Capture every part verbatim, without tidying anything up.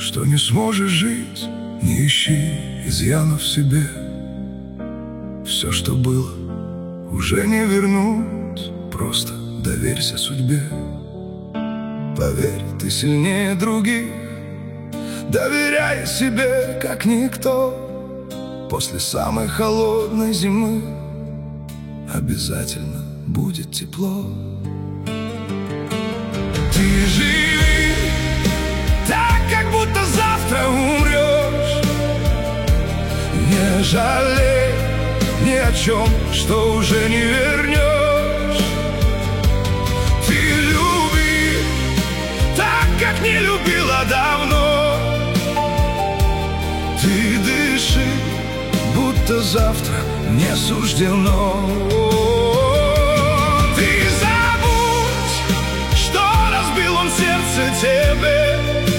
что не сможешь жить. Не ищи изъянов в себе. Все, что было, уже не вернуть. Просто доверься судьбе. Поверь, ты сильнее других. Доверяй себе, как никто. После самой холодной зимы обязательно будет тепло. Ты живи так, как будто завтра умрешь. Не жалей ни о чем, что уже не вернешь. Ты люби так, как не любила давно. Ты дыши, будто завтра не суждено. Ты забудь, что разбил он сердце тебе.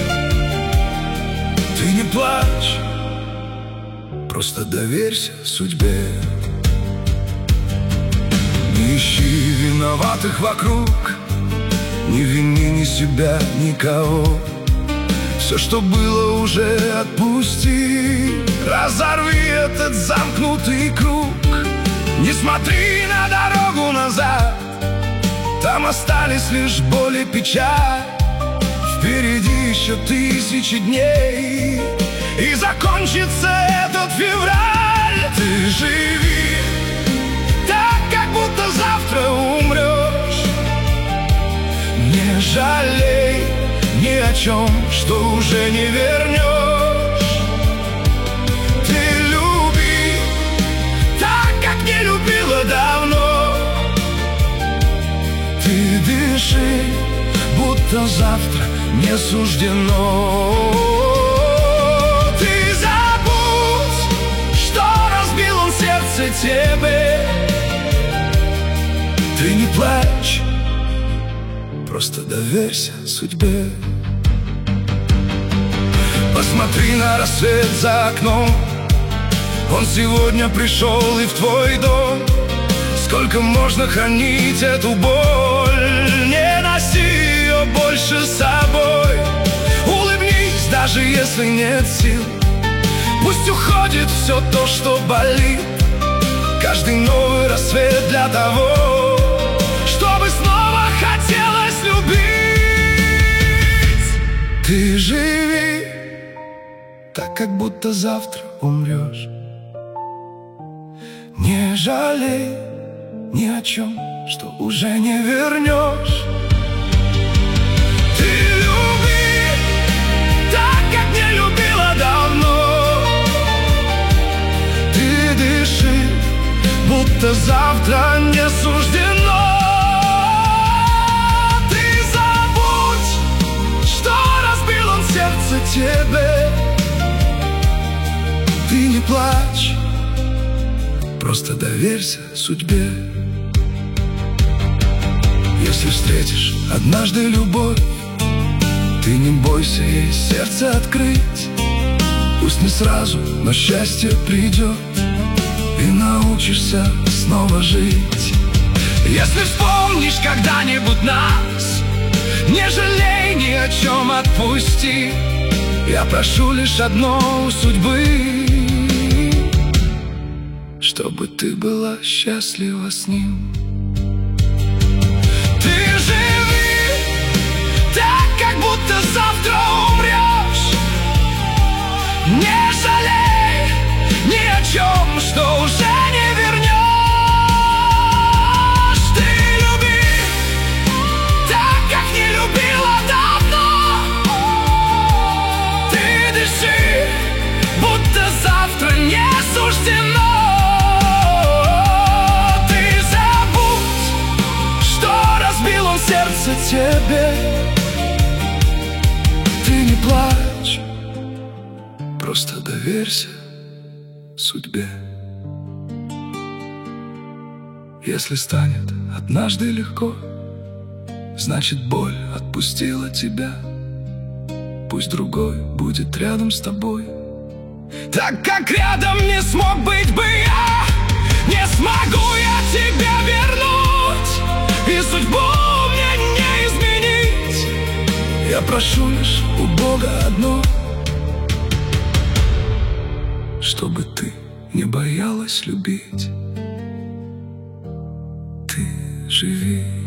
Ты не плачь, просто доверься судьбе. Не ищи виноватых вокруг. Не вини ни себя, никого. Все, что было, уже отпусти. Разорви этот замкнутый круг. Не смотри на дорогу назад. Там остались лишь боль и печаль. Впереди еще тысячи дней, и закончится этот февраль. Ты живи так, как будто завтра умрешь. Не жалей ни о чем, что уже не вернешь. Ты люби так, как не любила давно. Ты дыши, будто завтра не суждено. Ты забудь, что разбил он сердце тебе. Ты не плачь, просто доверься судьбе. Посмотри на рассвет за окном. Он сегодня пришел и в твой дом. Сколько можно хранить эту боль? Не носи ее больше с собой. Улыбнись, даже если нет сил. Пусть уходит все то, что болит. Каждый новый рассвет для того, чтобы снова хотелось любить. Ты живи так, как будто завтра умрешь. Не жалей ни о чем, что уже не вернешь. Ты люби так, как не любила давно. Ты дыши, будто завтра не суждено. Ты забудь, что разбил он сердце тебе. Ты не плачь, просто доверься судьбе. Если встретишь однажды любовь, ты не бойся ей сердце открыть. Пусть не сразу, но счастье придет, и научишься снова жить. Если вспомнишь когда-нибудь нас, не жалей ни о чем, отпусти. Я прошу лишь одно у судьбы, чтобы ты была счастлива с ним. Ты живи так, как будто завтра умрешь. Не жалей ни о чем, что уже не вернешь. Ты люби так, как не любила давно. Ты дыши, будто завтра не суждено. Сердце тебе. Ты не плачь, просто доверься судьбе. Если станет однажды легко, значит боль отпустила тебя. Пусть другой будет рядом с тобой, так как рядом не смог быть бы я. Не смогу я тебя вернуть, и судьбу мне не изменить. Я прошу лишь у Бога одно, чтобы ты не боялась любить. Ты живи.